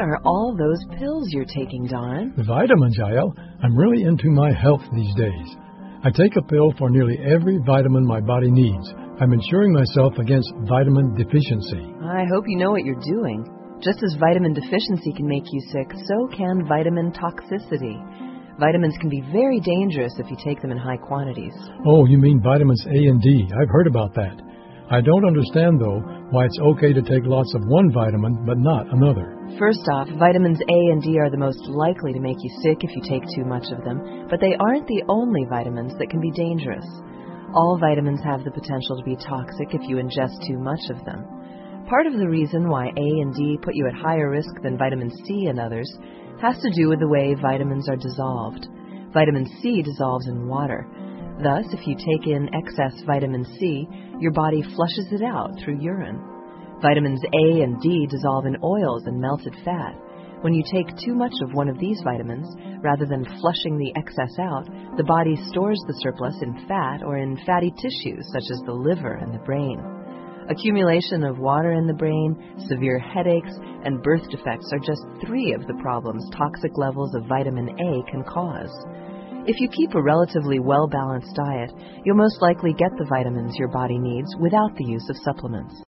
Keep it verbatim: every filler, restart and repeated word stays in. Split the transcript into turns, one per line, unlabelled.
are all those pills you're taking, Don?
Vitamins, Yael. I'm really into my health these days. I take a pill for nearly every vitamin my body needs. I'm insuring myself against vitamin deficiency.
I hope you know what you're doing. Just as vitamin deficiency can make you sick, so can vitamin toxicity. Vitamins can be very dangerous if you take them in high quantities.
Oh, you mean vitamins A and D. I've heard about that. I don't understand, though, why it's okay to take lots of one vitamin but not another.
First off, vitamins A and D are the most likely to make you sick if you take too much of them, but they aren't the only vitamins that can be dangerous. All vitamins have the potential to be toxic if you ingest too much of them. Part of the reason why A and D put you at higher risk than vitamin C and others has to do with the way vitamins are dissolved. Vitamin C dissolves in water. Thus, if you take in excess vitamin C, your body flushes it out through urine. Vitamins A and D dissolve in oils and melted fat. When you take too much of one of these vitamins, rather than flushing the excess out, the body stores the surplus in fat or in fatty tissues such as the liver and the brain. Accumulation of water in the brain, severe headaches, and birth defects are just three of the problems toxic levels of vitamin A can cause. If you keep a relatively well-balanced diet, you'll most likely get the vitamins your body needs without the use of supplements.